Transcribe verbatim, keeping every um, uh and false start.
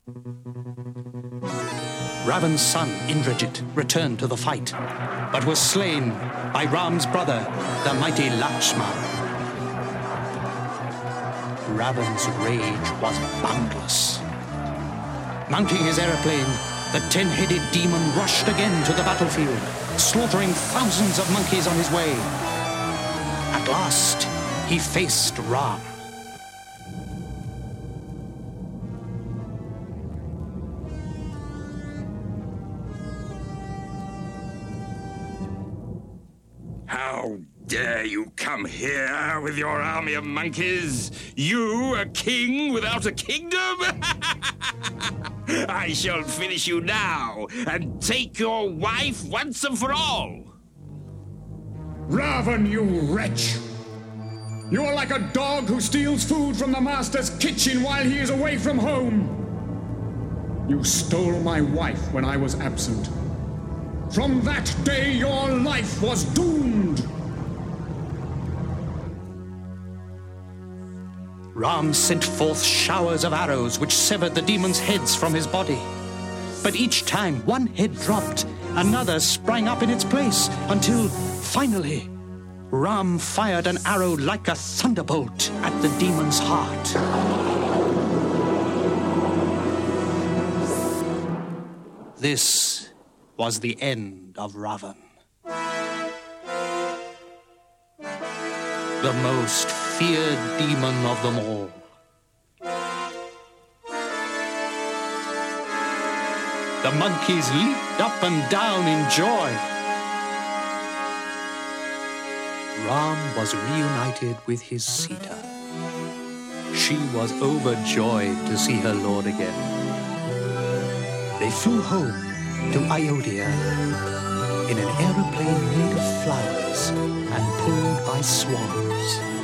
Ravan's son, Indrajit, returned to the fight, but was slain by Ram's brother, the mighty Lakshman. Ravan's rage was boundless. Mounting his aeroplane, the ten-headed demon rushed again to the battlefield, slaughtering thousands of monkeys on his way. At last, he faced Ram. How dare you come here with your army of monkeys? You, a king without a kingdom? I shall finish you now and take your wife once and for all. Ravan, you wretch! You are like a dog who steals food from the master's kitchen while he is away from home. You stole my wife when I was absent. From that day, your life was doomed. Ram sent forth showers of arrows which severed the demon's heads from his body. But each time one head dropped, another sprang up in its place, until finally Ram fired an arrow like a thunderbolt at the demon's heart. This was the end of Ravan. The most feared demon of them all. The monkeys leaped up and down in joy. Ram was reunited with his Sita. She was overjoyed to see her lord again. They flew home to Ayodhya in an aeroplane made of flowers and pulled by swans.